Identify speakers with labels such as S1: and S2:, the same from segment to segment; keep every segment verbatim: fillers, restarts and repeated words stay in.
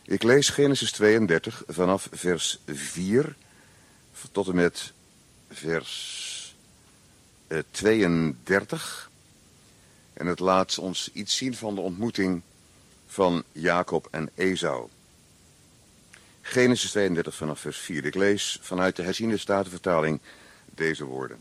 S1: Ik lees Genesis tweeëndertig vanaf vers vier tot en met vers uh, tweeëndertig. En het laat ons iets zien van de ontmoeting van Jacob en Esau. Genesis tweeëndertig vanaf vers vier. Ik lees vanuit de herziene statenvertaling deze woorden.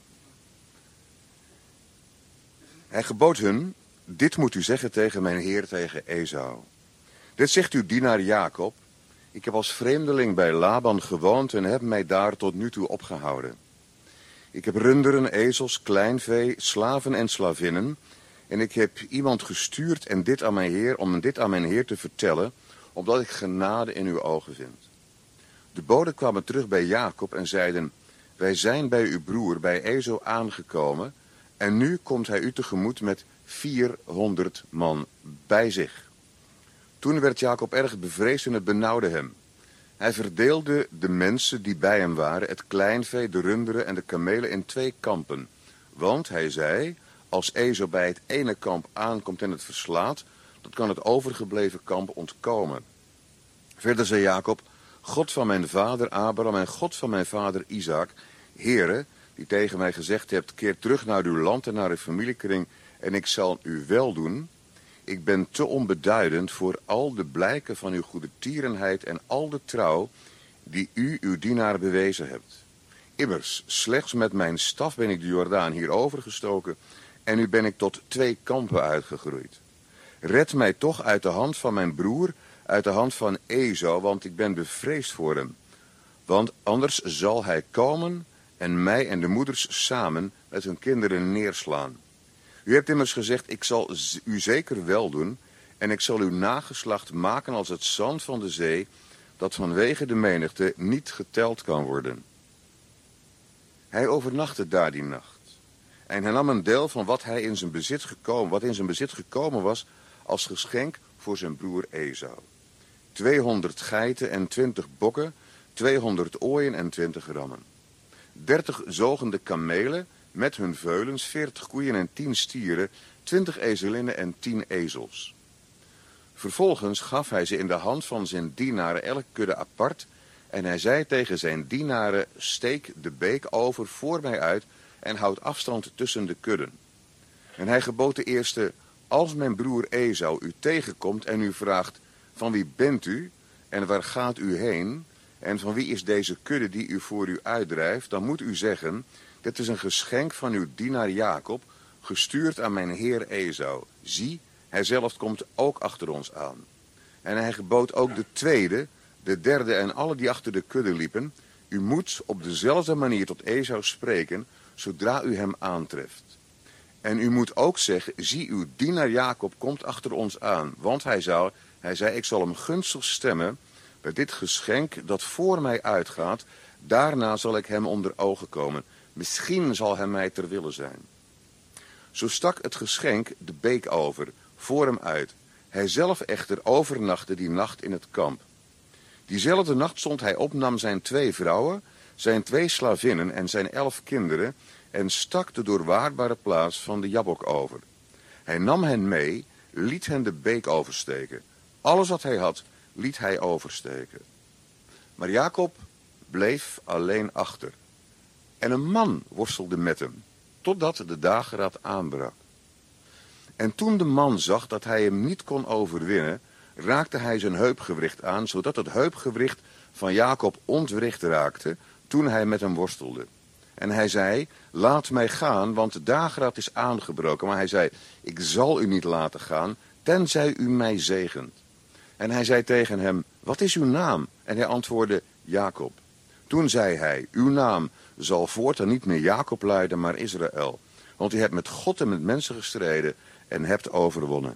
S1: Hij gebood hun: dit moet u zeggen tegen mijn heer, tegen Esau. Dit zegt uw dienaar Jacob: ik heb als vreemdeling bij Laban gewoond en heb mij daar tot nu toe opgehouden. Ik heb runderen, ezels, kleinvee, slaven en slavinnen. En ik heb iemand gestuurd en dit aan mijn heer, om dit aan mijn heer te vertellen, omdat ik genade in uw ogen vind. De boden kwamen terug bij Jacob en zeiden: wij zijn bij uw broer, bij Esau aangekomen, en nu komt hij u tegemoet met vierhonderd man bij zich. Toen werd Jacob erg bevreesd en het benauwde hem. Hij verdeelde de mensen die bij hem waren, het kleinvee, de runderen en de kamelen in twee kampen. Want, hij zei, als Esau bij het ene kamp aankomt en het verslaat, dan kan het overgebleven kamp ontkomen. Verder zei Jacob: God van mijn vader Abraham en God van mijn vader Isaac, Heere, die tegen mij gezegd hebt: keer terug naar uw land en naar uw familiekring, en ik zal u wel doen. Ik ben te onbeduidend voor al de blijken van uw goede tierenheid en al de trouw die u uw dienaar bewezen hebt. Immers, slechts met mijn staf ben ik de Jordaan hier overgestoken, en nu ben ik tot twee kampen uitgegroeid. Red mij toch uit de hand van mijn broer, uit de hand van Esau, want ik ben bevreesd voor hem. Want anders zal hij komen en mij en de moeders samen met hun kinderen neerslaan. U hebt immers gezegd: ik zal u zeker wel doen, en ik zal uw nageslacht maken als het zand van de zee, dat vanwege de menigte niet geteld kan worden. Hij overnachtte daar die nacht. En hij nam een deel van wat hij in zijn bezit gekomen, wat in zijn bezit gekomen was, als geschenk voor zijn broer Esau. tweehonderd geiten en twintig bokken, tweehonderd ooien en twintig rammen. dertig zogende kamelen met hun veulens, veertig koeien en tien stieren, twintig ezelinnen en tien ezels. Vervolgens gaf hij ze in de hand van zijn dienaren elke kudde apart, en hij zei tegen zijn dienaren: steek de beek over voor mij uit en houd afstand tussen de kudden. En hij gebood de eerste: als mijn broer Esau u tegenkomt en u vraagt: van wie bent u en waar gaat u heen, en van wie is deze kudde die u voor u uitdrijft, dan moet u zeggen: dit is een geschenk van uw dienaar Jacob, gestuurd aan mijn heer Esau. Zie, hij zelf komt ook achter ons aan. En hij gebood ook de tweede, de derde en alle die achter de kudde liepen: u moet op dezelfde manier tot Esau spreken, zodra u hem aantreft. En u moet ook zeggen: zie, uw dienaar Jacob komt achter ons aan. Want hij, zou, hij zei: ik zal hem gunstig stemmen bij dit geschenk dat voor mij uitgaat. Daarna zal ik hem onder ogen komen. Misschien zal hij mij ter wille zijn. Zo stak het geschenk de beek over, voor hem uit. Hij zelf echter overnachtte die nacht in het kamp. Diezelfde nacht stond hij op, nam zijn twee vrouwen, zijn twee slavinnen en zijn elf kinderen, en stak de doorwaardbare plaats van de Jabok over. Hij nam hen mee, liet hen de beek oversteken. Alles wat hij had, liet hij oversteken. Maar Jacob bleef alleen achter. En een man worstelde met hem, totdat de dageraad aanbrak. En toen de man zag dat hij hem niet kon overwinnen, raakte hij zijn heupgewricht aan, zodat het heupgewricht van Jacob ontwricht raakte, toen hij met hem worstelde. En hij zei: laat mij gaan, want de dageraad is aangebroken. Maar hij zei: ik zal u niet laten gaan, tenzij u mij zegent. En hij zei tegen hem: wat is uw naam? En hij antwoordde: Jacob. Toen zei hij: uw naam zal voortaan niet meer Jacob luiden, maar Israël. Want u hebt met God en met mensen gestreden en hebt overwonnen.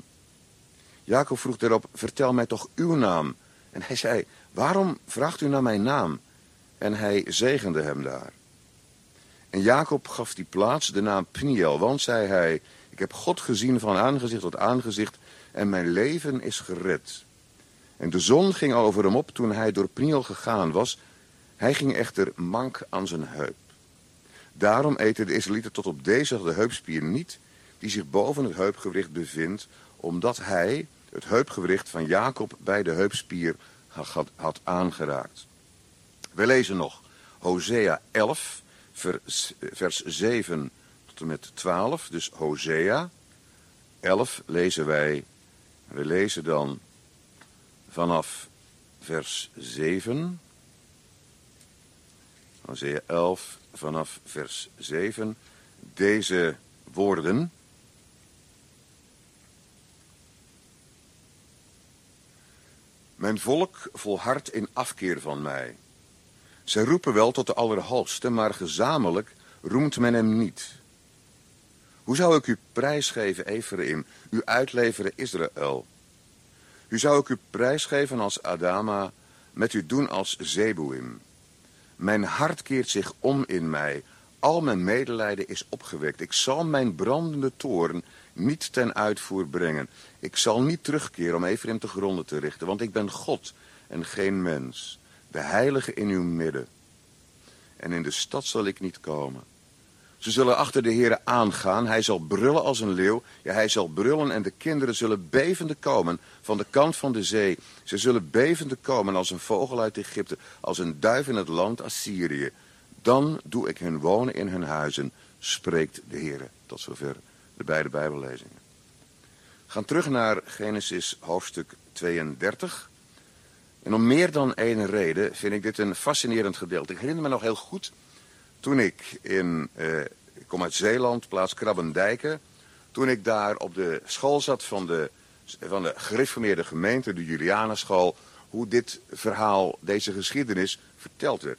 S1: Jacob vroeg daarop: vertel mij toch uw naam. En hij zei: waarom vraagt u naar mijn naam? En hij zegende hem daar. En Jacob gaf die plaats de naam Pniel, want, zei hij, ik heb God gezien van aangezicht tot aangezicht en mijn leven is gered. En de zon ging over hem op toen hij door Pniel gegaan was. Hij ging echter mank aan zijn heup. Daarom eten de Israëlieten tot op deze de heupspier niet, die zich boven het heupgewricht bevindt, omdat hij, het heupgewricht van Jacob bij de heupspier had, had aangeraakt. We lezen nog Hosea elf, vers, vers zeven tot en met twaalf. Dus Hosea elf lezen wij. We lezen dan vanaf vers zeven. Hosea elf, vanaf vers zeven. Deze woorden. Mijn volk volhardt in afkeer van mij. Zij roepen wel tot de Allerhoogste, maar gezamenlijk roemt men hem niet. Hoe zou ik u prijsgeven, Ephraim, u uitleveren, Israël? U zou ik u prijsgeven als Adama, met u doen als Zeboim. Mijn hart keert zich om in mij, al mijn medelijden is opgewekt. Ik zal mijn brandende toorn niet ten uitvoer brengen. Ik zal niet terugkeren om Ephraim te gronden te richten, want ik ben God en geen mens, de heilige in uw midden. En in de stad zal ik niet komen. Ze zullen achter de Heere aangaan, hij zal brullen als een leeuw, ja, hij zal brullen en de kinderen zullen bevende komen van de kant van de zee. Ze zullen bevende komen als een vogel uit Egypte, als een duif in het land Assyrië. Dan doe ik hun wonen in hun huizen, spreekt de Heere. Tot zover de beide Bijbellezingen. We gaan terug naar Genesis hoofdstuk tweeëndertig. En om meer dan één reden vind ik dit een fascinerend gedeelte. Ik herinner me nog heel goed, toen ik in, eh, ik kom uit Zeeland, plaats Krabbendijken. Toen ik daar op de school zat van de, van de gereformeerde gemeente, de Julianenschool, hoe dit verhaal, deze geschiedenis verteld werd.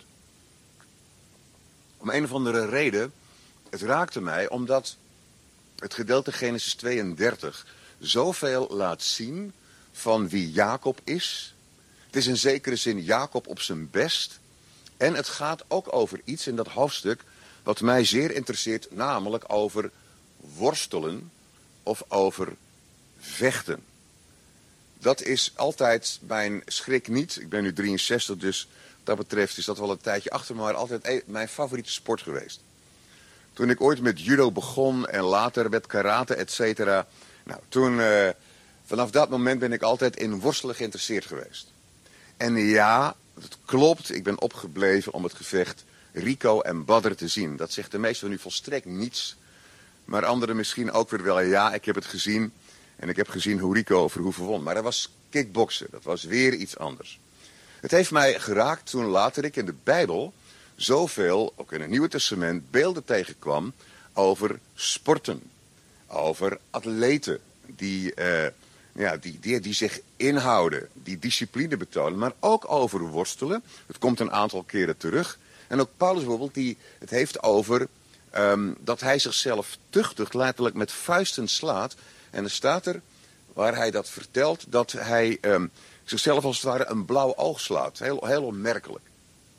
S1: Om een of andere reden, het raakte mij omdat het gedeelte Genesis tweeëndertig zoveel laat zien van wie Jacob is. Het is in zekere zin Jacob op zijn best. En het gaat ook over iets in dat hoofdstuk wat mij zeer interesseert, namelijk over worstelen of over vechten. Dat is altijd mijn schrik niet. Ik ben nu drieënzestig, dus wat dat betreft is dat wel een tijdje achter me, maar altijd mijn favoriete sport geweest. Toen ik ooit met judo begon en later met karate, et cetera. Nou, toen, uh, vanaf dat moment ben ik altijd in worstelen geïnteresseerd geweest. En ja, het klopt, ik ben opgebleven om het gevecht Rico en Badr te zien. Dat zegt de meesten van u volstrekt niets. Maar anderen misschien ook weer wel. Ja, ik heb het gezien. En ik heb gezien hoe Rico Verhoeven won. Maar dat was kickboksen. Dat was weer iets anders. Het heeft mij geraakt toen later ik in de Bijbel zoveel, ook in het Nieuwe Testament, beelden tegenkwam over sporten. Over atleten die, uh, ja, die, die, die zich inhouden, die discipline betonen. Maar ook over worstelen. Het komt een aantal keren terug. En ook Paulus bijvoorbeeld, die het heeft over um, dat hij zichzelf tuchtigt, letterlijk met vuisten slaat. En er staat er, waar hij dat vertelt, dat hij um, zichzelf als het ware een blauw oog slaat. Heel, heel onmerkelijk.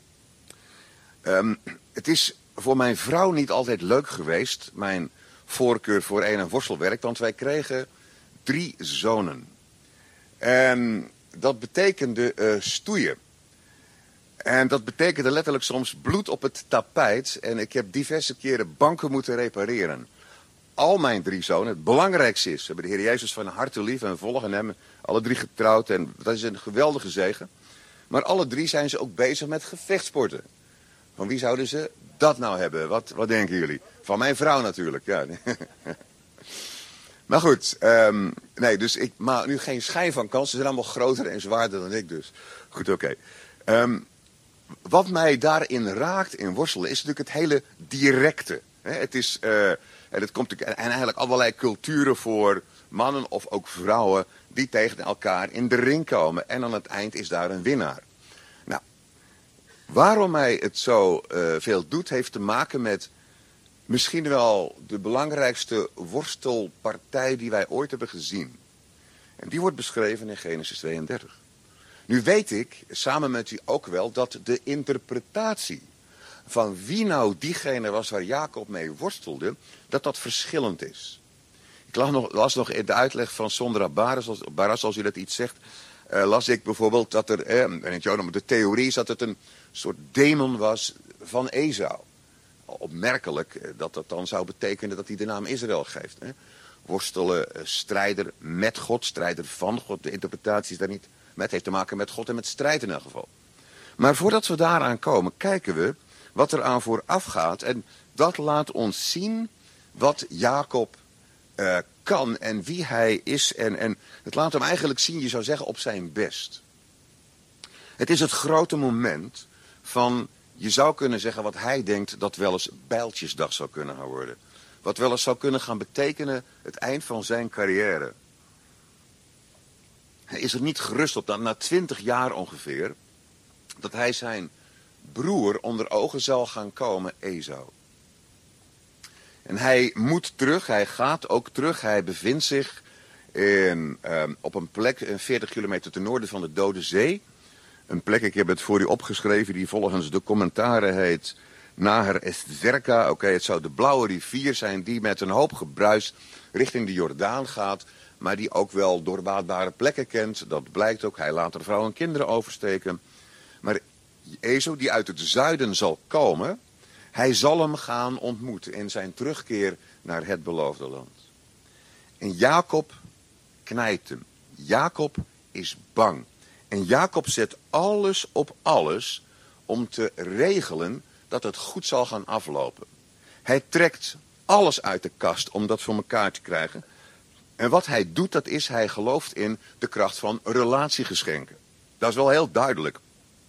S1: Um, het is voor mijn vrouw niet altijd leuk geweest, mijn voorkeur voor een- en worstelwerk, want wij kregen drie zonen. En dat betekende uh, stoeien. En dat betekende letterlijk soms bloed op het tapijt. En ik heb diverse keren banken moeten repareren. Al mijn drie zonen, het belangrijkste is, we hebben de Heer Jezus van harte lief en volgen hem. Alle drie getrouwd en dat is een geweldige zegen. Maar alle drie zijn ze ook bezig met vechtsporten. Van wie zouden ze dat nou hebben? Wat, wat denken jullie? Van mijn vrouw natuurlijk, ja. Maar goed, um, nee, dus ik maak nu geen schijn van kans. Ze zijn allemaal groter en zwaarder dan ik dus. Goed, oké. Okay. Um, wat mij daarin raakt in worstelen is natuurlijk het hele directe. Hè? Het is, uh, en het komt en eigenlijk allerlei culturen voor mannen of ook vrouwen die tegen elkaar in de ring komen. En aan het eind is daar een winnaar. Nou, waarom mij het zo uh, veel doet, heeft te maken met misschien wel de belangrijkste worstelpartij die wij ooit hebben gezien. En die wordt beschreven in Genesis tweeëndertig. Nu weet ik, samen met u ook wel, dat de interpretatie van wie nou diegene was waar Jacob mee worstelde, dat dat verschillend is. Ik las nog, las nog in de uitleg van Sondra Baras, Baras als u dat iets zegt, uh, las ik bijvoorbeeld dat er, eh, en in Joden, de theorie is dat het een soort demon was van Esau. Opmerkelijk dat dat dan zou betekenen dat hij de naam Israël geeft. Hè? worstelen, uh, strijder met God, strijder van God. De interpretatie is daar niet met, heeft te maken met God en met strijd in elk geval. Maar voordat we daaraan komen, kijken we wat er aan vooraf gaat. En dat laat ons zien wat Jacob uh, kan en wie hij is. En, en het laat hem eigenlijk zien, je zou zeggen, op zijn best. Het is het grote moment van, je zou kunnen zeggen, wat hij denkt dat wel eens Bijltjesdag zou kunnen gaan worden. Wat wel eens zou kunnen gaan betekenen het eind van zijn carrière. Hij is er niet gerust op dat na twintig jaar ongeveer, dat hij zijn broer onder ogen zal gaan komen, Esau. En hij moet terug, hij gaat ook terug, hij bevindt zich in, um, op een plek veertig kilometer ten noorden van de Dode Zee. Een plek, ik heb het voor u opgeschreven, die volgens de commentaren heet Naher Estzerka. Oké, okay, het zou de blauwe rivier zijn die met een hoop gebruis richting de Jordaan gaat, maar die ook wel doorwaadbare plekken kent. Dat blijkt ook, hij laat er vrouwen en kinderen oversteken. Maar Esau, die uit het zuiden zal komen, hij zal hem gaan ontmoeten in zijn terugkeer naar het beloofde land. En Jacob knijpt hem. Jacob is bang. En Jacob zet alles op alles om te regelen dat het goed zal gaan aflopen. Hij trekt alles uit de kast om dat voor elkaar te krijgen. En wat hij doet, dat is, hij gelooft in de kracht van relatiegeschenken. Dat is wel heel duidelijk.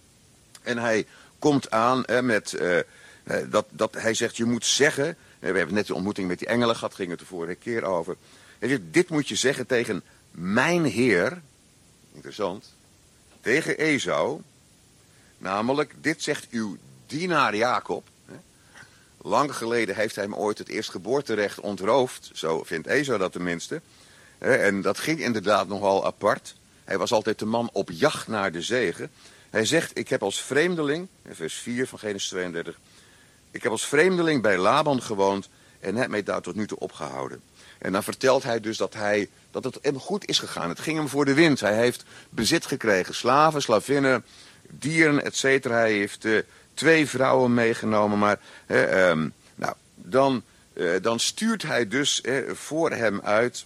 S1: En hij komt aan eh, met, uh, dat, dat hij zegt, je moet zeggen, eh, we hebben net de ontmoeting met die engelen gehad, ging het de vorige keer over. Hij zegt, dit moet je zeggen tegen mijn Heer, interessant, tegen Esau, namelijk, dit zegt uw dienaar Jacob. Lang geleden heeft hij hem ooit het eerstgeboorterecht ontroofd, zo vindt Esau dat tenminste. En dat ging inderdaad nogal apart. Hij was altijd de man op jacht naar de zege. Hij zegt, ik heb als vreemdeling, vers vier van Genesis tweeëndertig, ik heb als vreemdeling bij Laban gewoond en heb mij daar tot nu toe opgehouden. En dan vertelt hij dus dat, hij, dat het hem goed is gegaan. Het ging hem voor de wind. Hij heeft bezit gekregen, slaven, slavinnen, dieren, et cetera. Hij heeft uh, twee vrouwen meegenomen, maar uh, um, nou, dan, uh, dan stuurt hij dus uh, voor hem uit,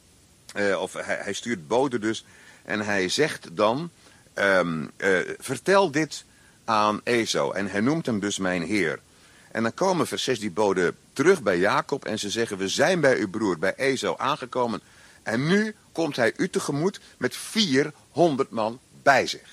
S1: uh, of hij, hij stuurt boden dus, en hij zegt dan, um, uh, vertel dit aan Esau. En hij noemt hem dus mijn Heer. En dan komen vers zes die boden terug bij Jacob en ze zeggen, we zijn bij uw broer, bij Esau aangekomen. En nu komt hij u tegemoet met vierhonderd man bij zich.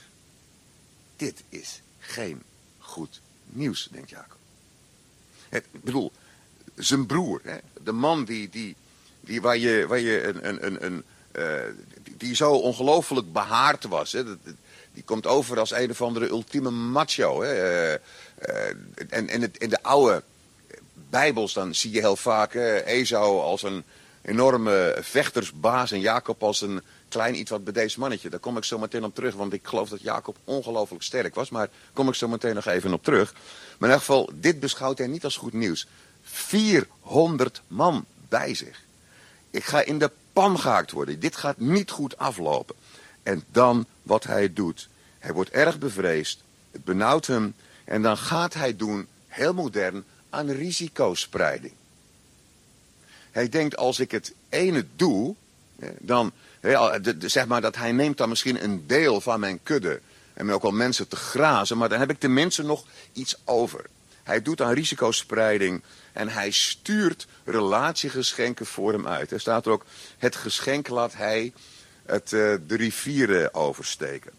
S1: Dit is geen goed nieuws, denkt Jacob. Het, ik bedoel, zijn broer, hè, de man die, die, die waar je, waar je een, een, een, een uh, die zo ongelooflijk behaard was. Hè, dat, die komt over als een of andere ultieme macho. Hè. Uh, uh, en en het, in de oude Bijbels dan zie je heel vaak uh, Esau als een enorme vechtersbaas en Jacob als een klein iets wat bedeesd mannetje. Daar kom ik zo meteen op terug, want ik geloof dat Jacob ongelooflijk sterk was. Maar daar kom ik zo meteen nog even op terug. Maar in elk geval, dit beschouwt hij niet als goed nieuws. vierhonderd man bij zich. Ik ga in de pan gehaakt worden. Dit gaat niet goed aflopen. En dan wat hij doet. Hij wordt erg bevreesd. Het benauwt hem. En dan gaat hij doen, heel modern, aan risicospreiding. Hij denkt, als ik het ene doe, dan, zeg maar dat hij neemt dan misschien een deel van mijn kudde en ook wel mensen te grazen, maar dan heb ik tenminste nog iets over. Hij doet aan risicospreiding en hij stuurt relatiegeschenken voor hem uit. Er staat er ook, het geschenk laat hij het, uh, de rivieren oversteken.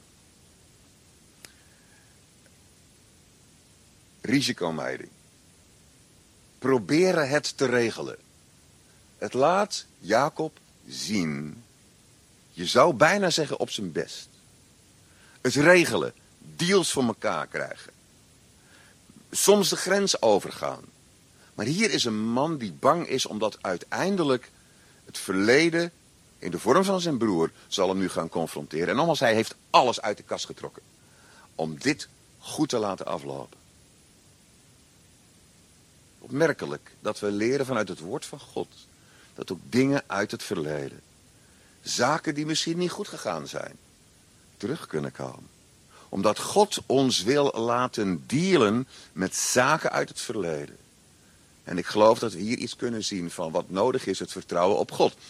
S1: Risicomijding. Proberen het te regelen. Het laat Jacob zien, je zou bijna zeggen op zijn best. Het regelen, deals voor elkaar krijgen. Soms de grens overgaan. Maar hier is een man die bang is omdat uiteindelijk het verleden in de vorm van zijn broer zal hem nu gaan confronteren. En nogmaals, hij heeft alles uit de kast getrokken om dit goed te laten aflopen. Opmerkelijk dat we leren vanuit het woord van God dat ook dingen uit het verleden, zaken die misschien niet goed gegaan zijn, terug kunnen komen. Omdat God ons wil laten dealen met zaken uit het verleden. En ik geloof dat we hier iets kunnen zien van wat nodig is, het vertrouwen op God.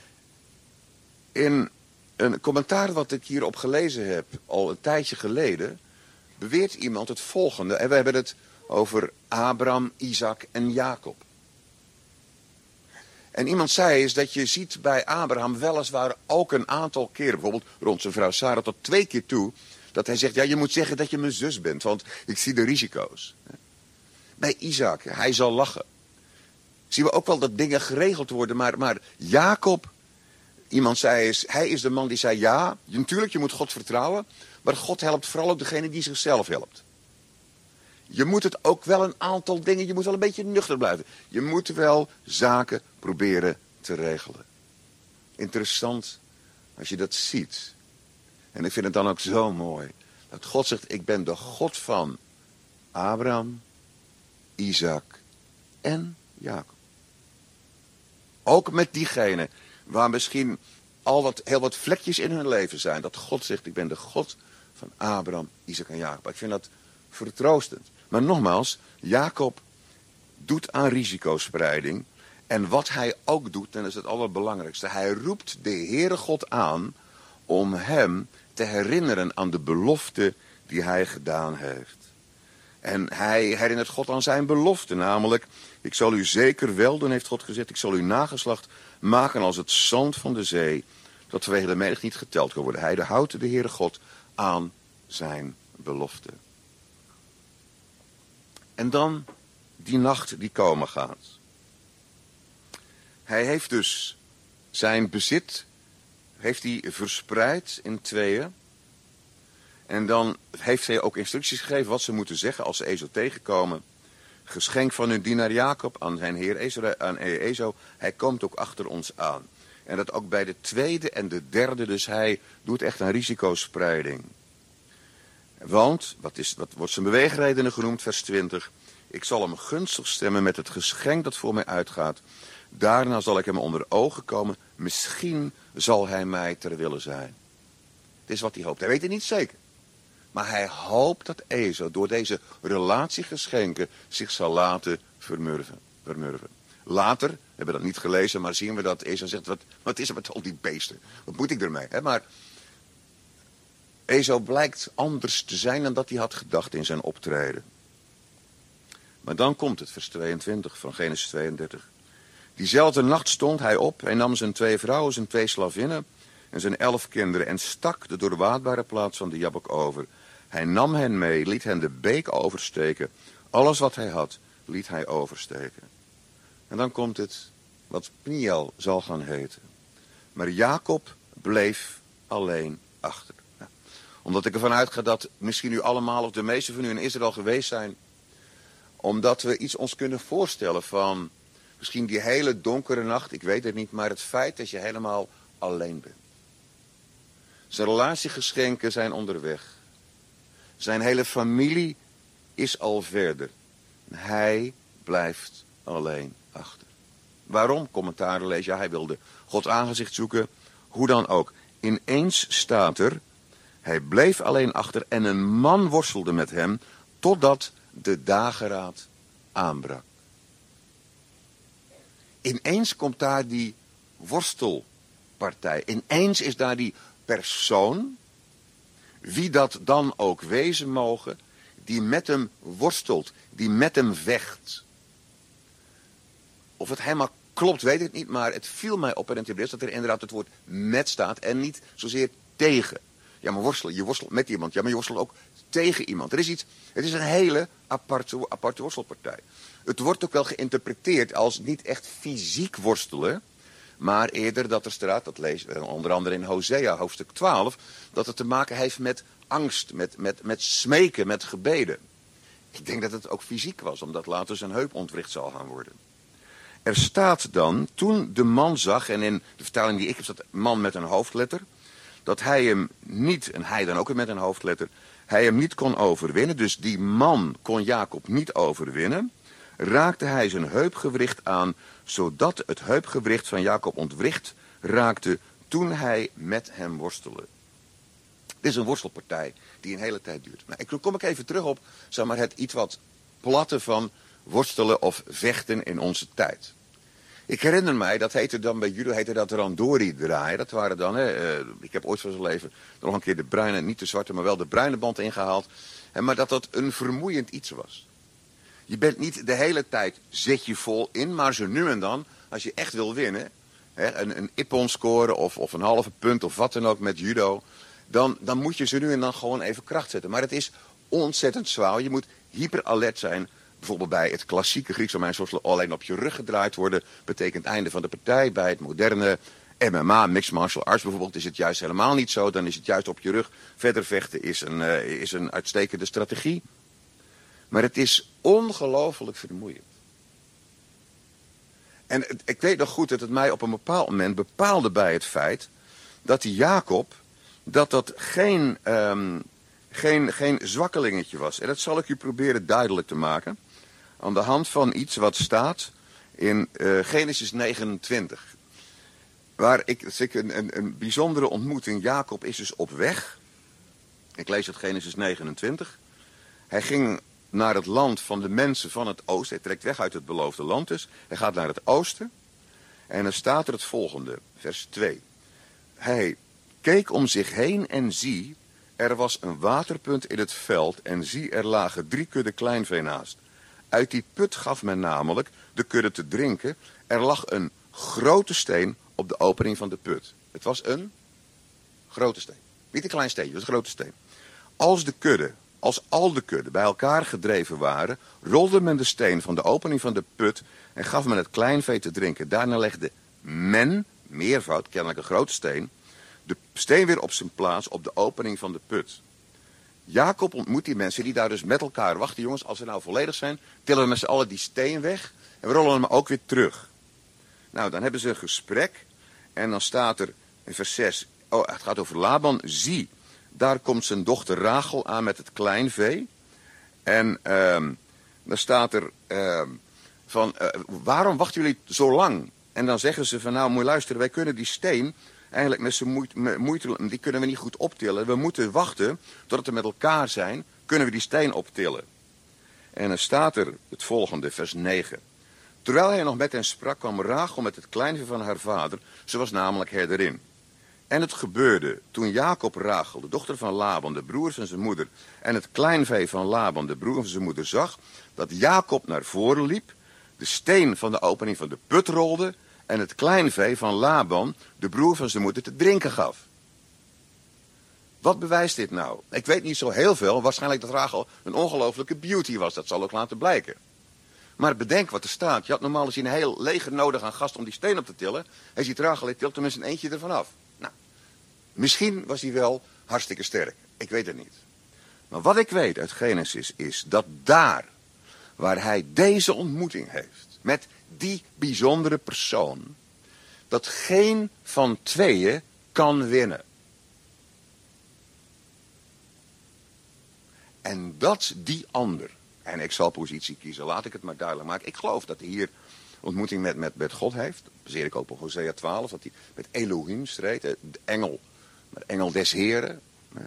S1: In een commentaar wat ik hierop gelezen heb, al een tijdje geleden, beweert iemand het volgende. En we hebben het over Abraham, Isaac en Jacob. En iemand zei is dat je ziet bij Abraham weliswaar ook een aantal keren, bijvoorbeeld rond zijn vrouw Sarah tot twee keer toe, dat hij zegt, ja, je moet zeggen dat je mijn zus bent, want ik zie de risico's. Bij Isaac, hij zal lachen. Zien we ook wel dat dingen geregeld worden, maar, maar Jacob, iemand zei is, hij is de man die zei, ja, natuurlijk, je moet God vertrouwen, maar God helpt vooral ook degene die zichzelf helpt. Je moet het ook wel een aantal dingen, je moet wel een beetje nuchter blijven. Je moet wel zaken proberen te regelen. Interessant als je dat ziet. En ik vind het dan ook zo mooi. Dat God zegt, ik ben de God van Abraham, Isaac en Jacob. Ook met diegenen waar misschien al wat, heel wat vlekjes in hun leven zijn. Dat God zegt, ik ben de God van Abraham, Isaac en Jacob. Ik vind dat vertroostend. Maar nogmaals, Jacob doet aan risicospreiding. En wat hij ook doet, en dat is het allerbelangrijkste. Hij roept de Heere God aan om hem te herinneren aan de belofte die hij gedaan heeft. En hij herinnert God aan zijn belofte, namelijk, ik zal u zeker wel doen, heeft God gezegd, ik zal uw nageslacht maken als het zand van de zee, dat vanwege de menigte niet geteld kan worden. Hij houdt de Heere God aan zijn belofte. En dan die nacht die komen gaat. Hij heeft dus zijn bezit, heeft hij verspreid in tweeën. En dan heeft hij ook instructies gegeven wat ze moeten zeggen als ze Ezo tegenkomen. Geschenk van hun dienaar Jacob aan zijn heer Ezo, aan Ezo. Hij komt ook achter ons aan. En dat ook bij de tweede en de derde, dus hij doet echt een risicospreiding. Want, wat, is, wat wordt zijn beweegredenen genoemd, vers twintig. Ik zal hem gunstig stemmen met het geschenk dat voor mij uitgaat. Daarna zal ik hem onder de ogen komen. Misschien zal hij mij ter wille zijn. Dit is wat hij hoopt. Hij weet het niet zeker. Maar hij hoopt dat Ezo door deze relatiegeschenken zich zal laten vermurven. vermurven. Later, we hebben dat niet gelezen, maar zien we dat Ezo zegt, wat, wat is er met al die beesten? Wat moet ik ermee? He, maar Ezo blijkt anders te zijn dan dat hij had gedacht in zijn optreden. Maar dan komt het, vers tweeëntwintig van Genesis tweeëndertig. Diezelfde nacht stond hij op, hij nam zijn twee vrouwen, zijn twee slavinnen en zijn elf kinderen en stak de doorwaadbare plaats van de Jabbok over. Hij nam hen mee, liet hen de beek oversteken. Alles wat hij had, liet hij oversteken. En dan komt het wat Pniel zal gaan heten. Maar Jacob bleef alleen achter. Nou, omdat ik ervan uitga dat misschien u allemaal of de meesten van u in Israël geweest zijn. Omdat we iets ons kunnen voorstellen van misschien die hele donkere nacht, ik weet het niet, maar het feit dat je helemaal alleen bent. Zijn relatiegeschenken zijn onderweg. Zijn hele familie is al verder. En hij blijft alleen achter. Waarom? Commentaren lees, ja, hij wilde God aangezicht zoeken. Hoe dan ook. Ineens staat er, hij bleef alleen achter en een man worstelde met hem totdat de dageraad aanbrak. Ineens komt daar die worstelpartij. Ineens is daar die persoon, wie dat dan ook wezen mogen, die met hem worstelt, die met hem vecht. Of het helemaal klopt, weet ik niet, maar het viel mij op in het Hebreeuws dat er inderdaad het woord met staat en niet zozeer tegen. Ja, maar worstelen, je worstelt met iemand, ja, maar je worstelt ook tegen iemand. Er is iets, het is een hele aparte, aparte worstelpartij. Het wordt ook wel geïnterpreteerd als niet echt fysiek worstelen, maar eerder dat er staat, dat lezen we onder andere in Hosea hoofdstuk twaalf, dat het te maken heeft met angst, met, met, met smeken, met gebeden. Ik denk dat het ook fysiek was, omdat later zijn heup ontwricht zal gaan worden. Er staat dan, toen de man zag, en in de vertaling die ik heb staat man met een hoofdletter, dat hij hem niet, en hij dan ook met een hoofdletter, hij hem niet kon overwinnen, dus die man kon Jacob niet overwinnen, raakte hij zijn heupgewricht aan, zodat het heupgewricht van Jacob ontwricht raakte toen hij met hem worstelde. Dit is een worstelpartij die een hele tijd duurt. Maar ik kom ik even terug op, zeg maar, het iets wat platte van worstelen of vechten in onze tijd. Ik herinner mij, dat heette dan bij judo, heette dat randori draaien. Dat waren dan, hè, uh, ik heb ooit van zijn leven nog een keer de bruine, niet de zwarte, maar wel de bruine band ingehaald. En maar dat dat een vermoeiend iets was. Je bent niet de hele tijd, zet je vol in, maar zo nu en dan, als je echt wil winnen, hè, een, een ippon scoren of, of een halve punt of wat dan ook met judo, dan, dan moet je zo nu en dan gewoon even kracht zetten. Maar het is ontzettend zwaar. Je moet hyper alert zijn. Bijvoorbeeld bij het klassieke Grieks-Romeins worstelen alleen op je rug gedraaid worden, betekent einde van de partij. Bij het moderne M M A, Mixed Martial Arts bijvoorbeeld, is het juist helemaal niet zo. Dan is het juist op je rug. Verder vechten is een, uh, is een uitstekende strategie. Maar het is ongelooflijk vermoeiend. En het, ik weet nog goed dat het mij op een bepaald moment bepaalde bij het feit dat die Jacob, dat dat geen, um, geen, geen zwakkelingetje was. En dat zal ik u proberen duidelijk te maken. Aan de hand van iets wat staat in uh, Genesis negenentwintig. Waar ik, dat is een, een, een bijzondere ontmoeting. Jacob is dus op weg. Ik lees uit Genesis negenentwintig. Hij ging naar het land van de mensen van het oosten. Hij trekt weg uit het beloofde land dus. Hij gaat naar het oosten. En dan staat er het volgende, vers twee. Hij keek om zich heen en zie, er was een waterpunt in het veld en zie, er lagen drie kudden kleinvee naast. Uit die put gaf men namelijk de kudde te drinken. Er lag een grote steen op de opening van de put. Het was een grote steen. Niet een klein steentje, het was een grote steen. Als de kudde, als al de kudden bij elkaar gedreven waren, rolde men de steen van de opening van de put en gaf men het kleinvee te drinken. Daarna legde men, meervoud, kennelijk een grote steen, de steen weer op zijn plaats op de opening van de put. Jacob ontmoet die mensen die daar dus met elkaar wachten. Jongens, als we nou volledig zijn, tillen we met z'n allen die steen weg en we rollen hem ook weer terug. Nou, dan hebben ze een gesprek en dan staat er in vers zes, oh, het gaat over Laban, zie, daar komt zijn dochter Rachel aan met het kleinvee. En um, dan staat er um, van, uh, waarom wachten jullie zo lang? En dan zeggen ze van, nou moet je luisteren, wij kunnen die steen eigenlijk met zijn moeite, moeite, die kunnen we niet goed optillen. We moeten wachten totdat we met elkaar zijn, kunnen we die steen optillen. En dan staat er het volgende, vers negen. Terwijl hij nog met hen sprak, kwam Rachel met het kleinvee van haar vader, ze was namelijk herderin. En het gebeurde, toen Jacob Rachel, de dochter van Laban, de broer van zijn moeder, en het kleinvee van Laban, de broer van zijn moeder, zag, dat Jacob naar voren liep, de steen van de opening van de put rolde, en het kleinvee van Laban, de broer van zijn moeder, te drinken gaf. Wat bewijst dit nou? Ik weet niet zo heel veel, waarschijnlijk dat Rachel een ongelooflijke beauty was, dat zal ook laten blijken. Maar bedenk wat er staat. Je had normaal eens een heel leger nodig aan gast om die steen op te tillen. Hij ziet Rachel, hij tilt hem eens een eentje ervan af. Nou, misschien was hij wel hartstikke sterk. Ik weet het niet. Maar wat ik weet uit Genesis is dat daar, waar hij deze ontmoeting heeft, met die bijzondere persoon, dat geen van tweeën kan winnen. En dat die ander, en ik zal positie kiezen, laat ik het maar duidelijk maken. Ik geloof dat hij hier ontmoeting met, met, met God heeft. Dat baseer ik ook op Hosea twaalf, dat hij met Elohim streed, de engel, de engel des Heren.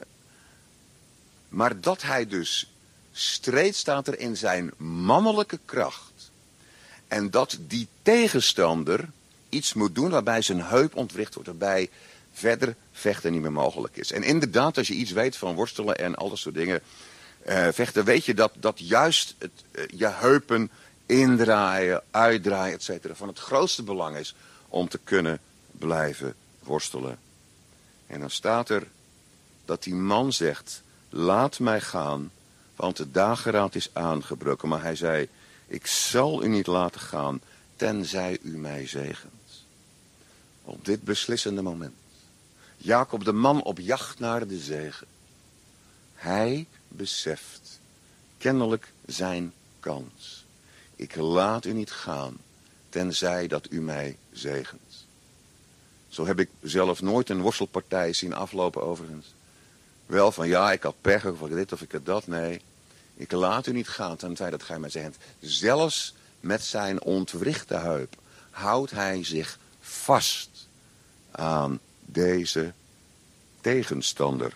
S1: Maar dat hij dus streed, staat er, in zijn mannelijke kracht. En dat die tegenstander iets moet doen waarbij zijn heup ontwricht wordt, waarbij verder vechten niet meer mogelijk is. En inderdaad, als je iets weet van worstelen en al dat soort dingen, uh, vechten, weet je dat, dat juist het, uh, je heupen indraaien, uitdraaien, et cetera, van het grootste belang is om te kunnen blijven worstelen. En dan staat er dat die man zegt, laat mij gaan, want de dageraad is aangebroken. Maar hij zei, ik zal u niet laten gaan, tenzij u mij zegent. Op dit beslissende moment. Jacob, de man op jacht naar de zege. Hij beseft kennelijk zijn kans. Ik laat u niet gaan, tenzij dat u mij zegent. Zo heb ik zelf nooit een worstelpartij zien aflopen overigens. Wel van ja, ik had pech of ik dit of ik had dat. Nee, ik laat u niet gaan, tenzij dat gij mij zegent. Zelfs met zijn ontwrichte heup houdt hij zich vast aan deze tegenstander.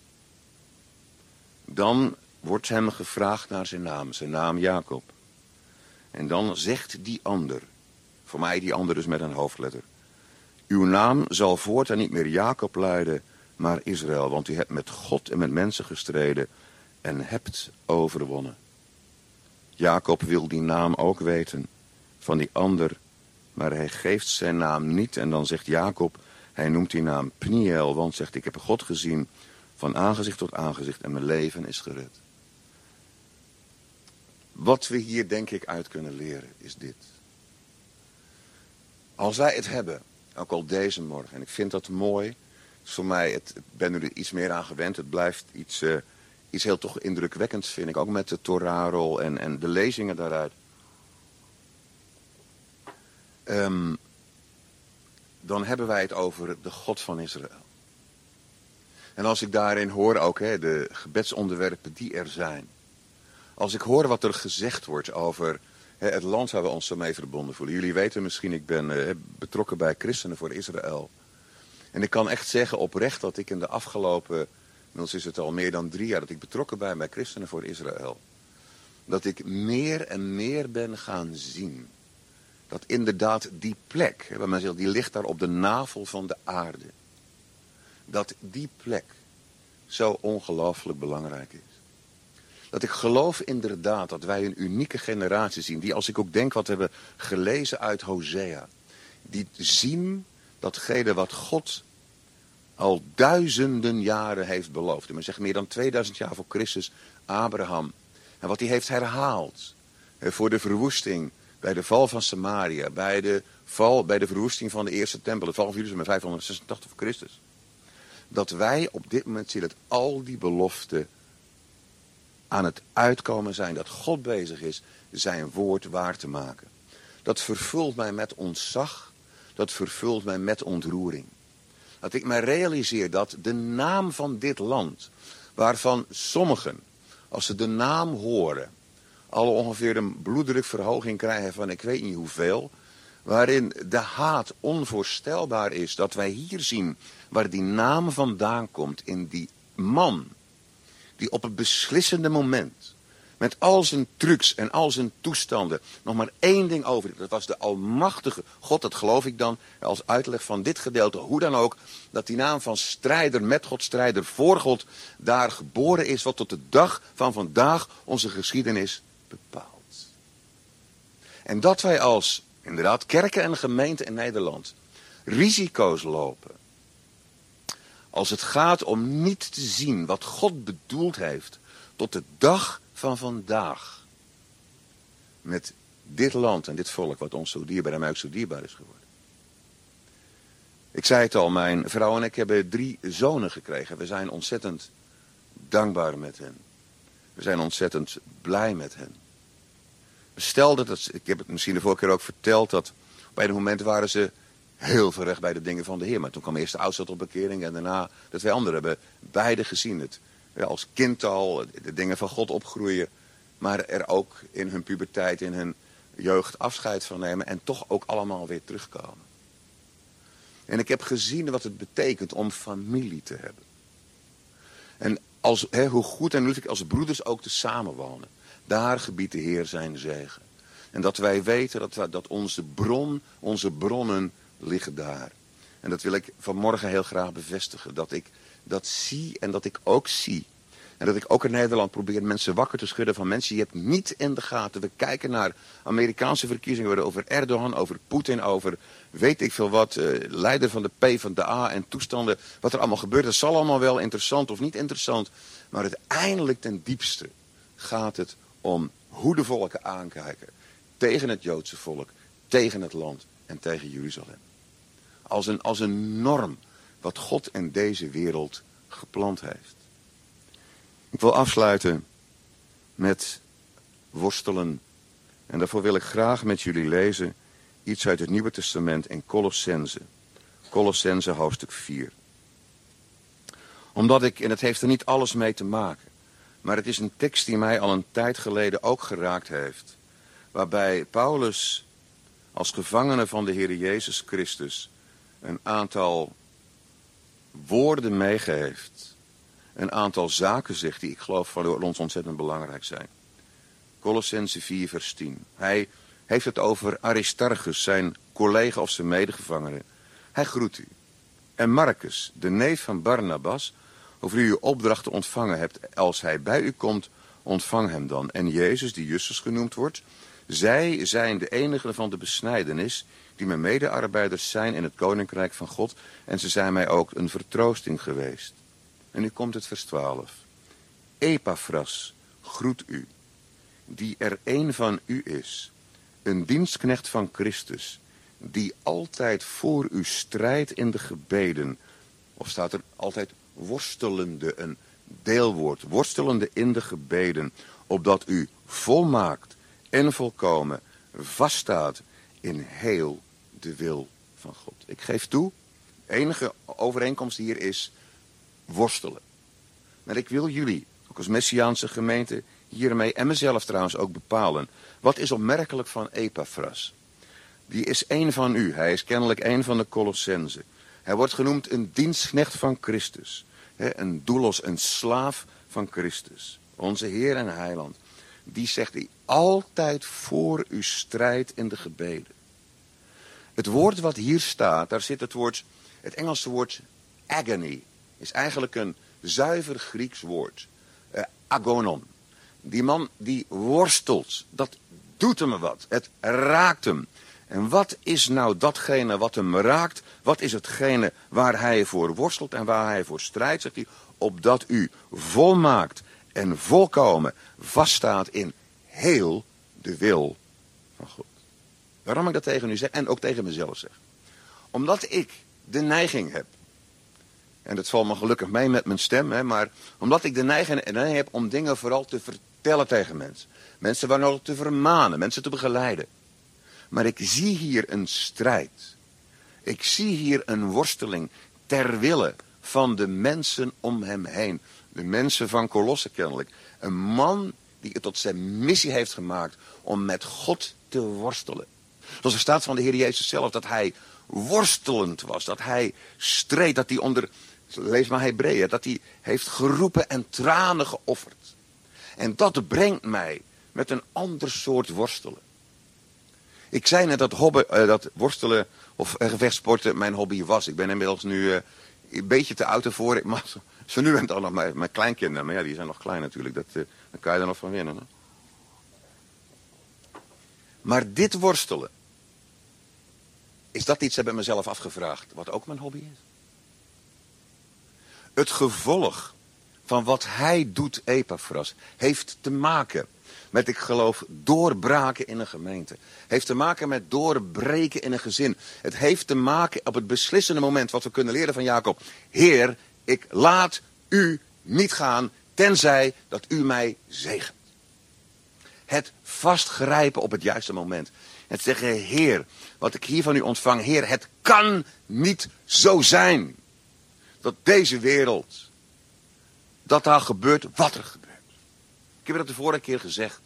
S1: Dan wordt hem gevraagd naar zijn naam, zijn naam Jacob. En dan zegt die ander, voor mij die ander dus met een hoofdletter: uw naam zal voortaan niet meer Jacob luiden, maar Israël, want u hebt met God en met mensen gestreden en hebt overwonnen. Jacob wil die naam ook weten van die ander, maar hij geeft zijn naam niet. En dan zegt Jacob, hij noemt die naam Pniel, want zegt, ik heb God gezien van aangezicht tot aangezicht en mijn leven is gered. Wat we hier denk ik uit kunnen leren is dit. Als wij het hebben, ook al deze morgen, en ik vind dat mooi, het is voor mij, het, ik ben er iets meer aan gewend, het blijft iets, uh, iets heel toch indrukwekkends, vind ik, ook met de Torahrol en, en de lezingen daaruit. Um, dan hebben wij het over de God van Israël. En als ik daarin hoor ook hè, de gebedsonderwerpen die er zijn. Als ik hoor wat er gezegd wordt over hè, het land waar we ons zo mee verbonden voelen. Jullie weten misschien, ik ben uh, betrokken bij Christenen voor Israël. En ik kan echt zeggen oprecht dat ik in de afgelopen, inmiddels is het al meer dan drie jaar dat ik betrokken ben bij Christenen voor Israël. Dat ik meer en meer ben gaan zien. Dat inderdaad die plek, hè, waar men zegt, die ligt daar op de navel van de aarde. Dat die plek zo ongelooflijk belangrijk is. Dat ik geloof inderdaad dat wij een unieke generatie zien. Die, als ik ook denk wat we hebben gelezen uit Hosea. Die zien datgene wat God al duizenden jaren heeft beloofd. Men zegt meer dan tweeduizend jaar voor Christus, Abraham. En wat hij heeft herhaald hè, voor de verwoesting. Bij de val van Samaria, bij de, val, bij de verwoesting van de eerste tempel, de val van Jeruzalem in vijfhonderdzesentachtig voor Christus. Dat wij op dit moment zien dat al die beloften aan het uitkomen zijn, dat God bezig is zijn woord waar te maken. Dat vervult mij met ontzag, dat vervult mij met ontroering. Dat ik mij realiseer dat de naam van dit land, waarvan sommigen, als ze de naam horen, al ongeveer een bloeddrukverhoging krijgen van ik weet niet hoeveel. Waarin de haat onvoorstelbaar is. Dat wij hier zien waar die naam vandaan komt. In die man. Die op het beslissende moment. Met al zijn trucs en al zijn toestanden. Nog maar één ding over. Dat was de almachtige God. Dat geloof ik dan als uitleg van dit gedeelte. Hoe dan ook. Dat die naam van strijder met God. Strijder voor God. Daar geboren is. Wat tot de dag van vandaag onze geschiedenis bepaalt. En dat wij als, inderdaad, kerken en gemeenten in Nederland risico's lopen. Als het gaat om niet te zien wat God bedoeld heeft tot de dag van vandaag. Met dit land en dit volk wat ons zo dierbaar en mij ook zo dierbaar is geworden. Ik zei het al, mijn vrouw en ik hebben drie zonen gekregen. We zijn ontzettend dankbaar met hen. We zijn ontzettend blij met hen. Stel dat, het, ik heb het misschien de vorige keer ook verteld, dat op een moment waren ze heel ver weg bij de dingen van de Heer. Maar toen kwam eerst de oudste tot bekering en daarna de twee anderen hebben beide gezien. Het ja, als kind al, de dingen van God opgroeien, maar er ook in hun puberteit, in hun jeugd afscheid van nemen en toch ook allemaal weer terugkomen. En ik heb gezien wat het betekent om familie te hebben. En als, he, hoe goed en lief als broeders ook te samenwonen. Daar gebiedt de Heer zijn zegen. En dat wij weten dat, we, dat onze bron, onze bronnen liggen daar. En dat wil ik vanmorgen heel graag bevestigen. Dat ik dat zie en dat ik ook zie. En dat ik ook in Nederland probeer mensen wakker te schudden van mensen. Je hebt niet in de gaten. We kijken naar Amerikaanse verkiezingen over Erdogan, over Poetin, over weet ik veel wat. Uh, leider van de P van de A en toestanden. Wat er allemaal gebeurt. Dat zal allemaal wel interessant of niet interessant. Maar uiteindelijk ten diepste gaat het om hoe de volken aankijken. Tegen het Joodse volk, tegen het land en tegen Jeruzalem. Als een, als een norm wat God in deze wereld geplant heeft. Ik wil afsluiten met worstelen. En daarvoor wil ik graag met jullie lezen iets uit het Nieuwe Testament in Colossense. Colossense hoofdstuk vier. Omdat ik, en het heeft er niet alles mee te maken, maar het is een tekst die mij al een tijd geleden ook geraakt heeft. Waarbij Paulus als gevangene van de Heer Jezus Christus een aantal woorden meegeeft. Een aantal zaken zegt die ik geloof voor ons ontzettend belangrijk zijn. Colossense vier vers tien. Hij heeft het over Aristarchus, zijn collega of zijn medegevangene. Hij groet u. En Marcus, de neef van Barnabas, over wie u opdrachten ontvangen hebt. Als hij bij u komt, ontvang hem dan. En Jezus, die Justus genoemd wordt. Zij zijn de enigen van de besnijdenis die mijn medearbeiders zijn in het koninkrijk van God. En ze zijn mij ook een vertroosting geweest. En nu komt het vers twaalf. Epaphras groet u, die er een van u is, een dienstknecht van Christus, die altijd voor u strijdt in de gebeden. Of staat er altijd worstelende, een deelwoord, worstelende in de gebeden, opdat u volmaakt en volkomen vaststaat in heel de wil van God. Ik geef toe, de enige overeenkomst hier is worstelen. Maar ik wil jullie, ook als Messiaanse gemeente, hiermee en mezelf trouwens ook bepalen. Wat is opmerkelijk van Epaphras? Die is één van u. Hij is kennelijk één van de Colossenzen. Hij wordt genoemd een dienstknecht van Christus. He, een doulos, een slaaf van Christus. Onze Heer en Heiland. Die zegt die altijd voor u strijdt in de gebeden. Het woord wat hier staat, daar zit het woord, het Engelse woord agony. Is eigenlijk een zuiver Grieks woord. Uh, agonon. Die man die worstelt, dat doet hem wat. Het raakt hem. En wat is nou datgene wat hem raakt? Wat is hetgene waar hij voor worstelt en waar hij voor strijdt? Zegt hij, opdat u volmaakt en volkomen vaststaat in heel de wil van God. Waarom ik dat tegen u zeg en ook tegen mezelf zeg? Omdat ik de neiging heb, en dat valt me gelukkig mee met mijn stem, hè, maar omdat ik de neiging heb om dingen vooral te vertellen tegen mensen. Mensen waarnodig te vermanen, mensen te begeleiden. Maar ik zie hier een strijd. Ik zie hier een worsteling ter wille van de mensen om hem heen. De mensen van Colosse kennelijk. Een man die het tot zijn missie heeft gemaakt om met God te worstelen. Zoals er staat van de Heer Jezus zelf, dat hij worstelend was. Dat hij streed, dat hij onder, lees maar Hebreeën, dat hij heeft geroepen en tranen geofferd. En dat brengt mij met een ander soort worstelen. Ik zei net dat, hobby, uh, dat worstelen of uh, gevechtsporten mijn hobby was. Ik ben inmiddels nu uh, een beetje te oud ervoor. Ik mag zo nu en dan nog mijn, mijn kleinkinderen. Maar ja, die zijn nog klein natuurlijk. Dat, uh, dan kan je er nog van winnen. Hè? Maar dit worstelen. Is dat iets, heb ik mezelf afgevraagd. Wat ook mijn hobby is. Het gevolg van wat hij doet, Epaphras, heeft te maken met, ik geloof, doorbraken in een gemeente. Heeft te maken met doorbreken in een gezin. Het heeft te maken op het beslissende moment wat we kunnen leren van Jacob. Heer, ik laat u niet gaan, tenzij dat u mij zegent. Het vastgrijpen op het juiste moment. Het zeggen, Heer, wat ik hier van u ontvang, Heer, het kan niet zo zijn dat deze wereld, dat daar gebeurt wat er gebeurt. Ik heb dat de vorige keer gezegd.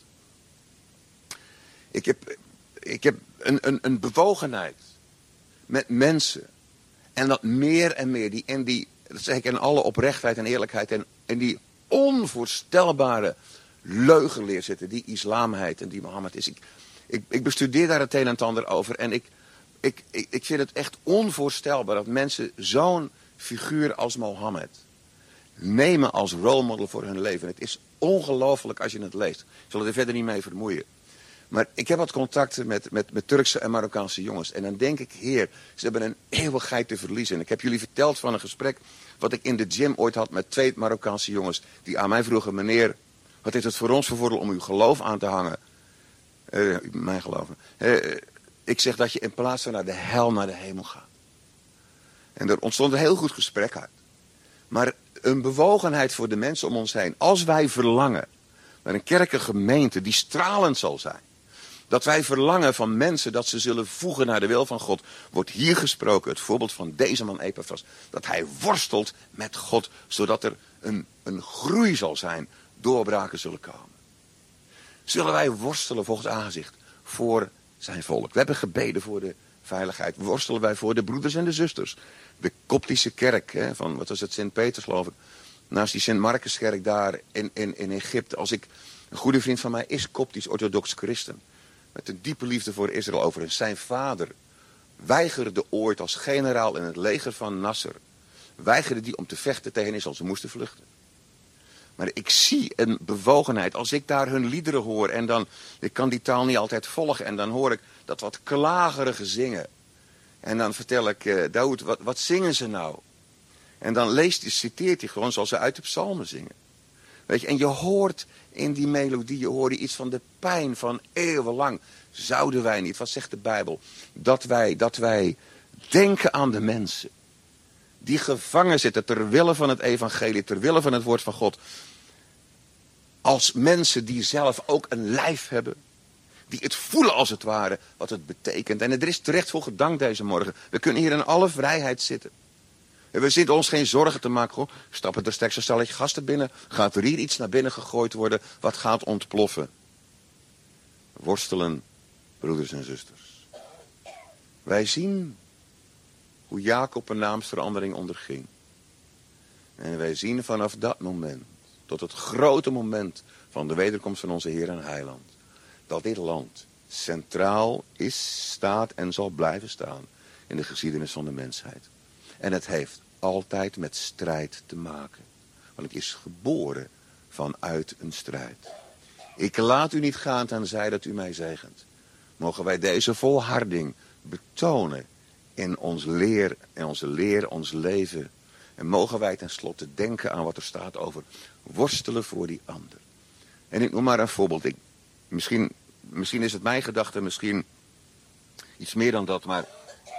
S1: Ik heb, ik heb een, een, een bewogenheid met mensen. En dat meer en meer, die, en die, dat zeg ik in alle oprechtheid en eerlijkheid, en, en die onvoorstelbare leugenleer zitten, die islamheid en die Mohammed is. Ik, ik, ik bestudeer daar het een en het ander over en ik, ik, ik, ik vind het echt onvoorstelbaar dat mensen zo'n figuur als Mohammed nemen als rolmodel voor hun leven. Het is ongelooflijk als je het leest. Ik zal het er verder niet mee vermoeien. Maar ik heb wat contacten met, met, met Turkse en Marokkaanse jongens. En dan denk ik, Heer, ze hebben een eeuwigheid te verliezen. En ik heb jullie verteld van een gesprek wat ik in de gym ooit had met twee Marokkaanse jongens. Die aan mij vroegen, meneer, wat is het voor ons voor voordeel om uw geloof aan te hangen? Uh, mijn geloof. Uh, ik zeg dat je in plaats van naar de hel naar de hemel gaat. En er ontstond een heel goed gesprek uit. Maar een bewogenheid voor de mensen om ons heen. Als wij verlangen naar een kerkengemeente die stralend zal zijn. Dat wij verlangen van mensen dat ze zullen voegen naar de wil van God. Wordt hier gesproken het voorbeeld van deze man Epaphras. Dat hij worstelt met God. Zodat er een, een groei zal zijn. Doorbraken zullen komen. Zullen wij worstelen volgens aangezicht voor zijn volk. We hebben gebeden voor de veiligheid. Worstelen wij voor de broeders en de zusters. De Koptische kerk, hè, van wat was het, Sint-Peters geloof ik. Naast die Sint-Marcuskerk daar in, in, in Egypte. Als ik, een goede vriend van mij is Koptisch orthodox christen. met een diepe liefde voor Israël overigens. Zijn vader weigerde ooit als generaal in het leger van Nasser, weigerde die om te vechten tegen Israël. Ze moesten vluchten. Maar ik zie een bewogenheid. Als ik daar hun liederen hoor en dan, ik kan die taal niet altijd volgen. En dan hoor ik dat wat klagerige zingen. En dan vertel ik, uh, Daoud, wat, wat zingen ze nou? En dan leest hij, citeert hij gewoon zoals ze uit de psalmen zingen. Weet je, en je hoort in die melodie, je hoort iets van de pijn van eeuwenlang. Zouden wij niet, wat zegt de Bijbel? Dat wij, dat wij denken aan de mensen die gevangen zitten ter wille van het evangelie, ter wille van het woord van God. Als mensen die zelf ook een lijf hebben. Die het voelen als het ware wat het betekent. En er is terecht voor gedankt deze morgen. We kunnen hier in alle vrijheid zitten. En we zitten ons geen zorgen te maken. Hoor. Stappen er straks een stalletje gasten binnen. Gaat er hier iets naar binnen gegooid worden wat gaat ontploffen. Worstelen, broeders en zusters. Wij zien hoe Jacob een naamsverandering onderging. En wij zien vanaf dat moment, tot het grote moment van de wederkomst van onze Heer en Heiland, dat dit land centraal is, staat en zal blijven staan in de geschiedenis van de mensheid. En het heeft altijd met strijd te maken. Want het is geboren vanuit een strijd. Ik laat u niet gaan tenzij dat u mij zegent. Mogen wij deze volharding betonen in ons leer, in onze leer, ons leven. En mogen wij tenslotte denken aan wat er staat over worstelen voor die ander. En ik noem maar een voorbeeld. Ik, misschien, misschien is het mijn gedachte, misschien iets meer dan dat, maar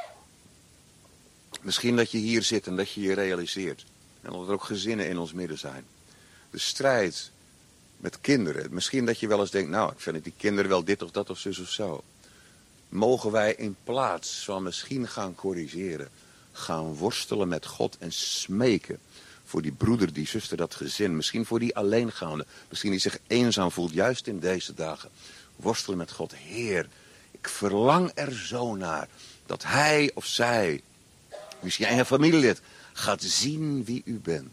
S1: misschien dat je hier zit en dat je je realiseert. En dat er ook gezinnen in ons midden zijn. De strijd met kinderen. Misschien dat je wel eens denkt, nou, ik vind die kinderen wel dit of dat of zus of zo. Mogen wij in plaats van misschien gaan corrigeren, gaan worstelen met God en smeken voor die broeder, die zuster, dat gezin. Misschien voor die alleengaande. Misschien die zich eenzaam voelt, juist in deze dagen. Worstelen met God. Heer, ik verlang er zo naar dat hij of zij, misschien jij een familielid, gaat zien wie u bent.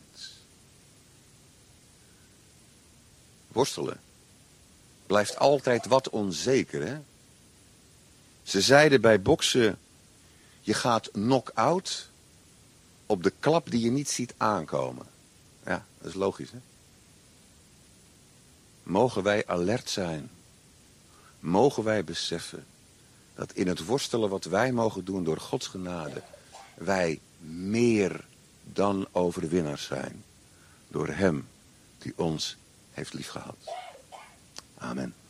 S1: Worstelen blijft altijd wat onzeker, hè? Ze zeiden bij boksen, je gaat knock-out op de klap die je niet ziet aankomen. Ja, dat is logisch, hè? Mogen wij alert zijn. Mogen wij beseffen dat in het worstelen wat wij mogen doen door Gods genade, wij meer dan overwinnaars zijn. Door hem die ons heeft liefgehad. Amen.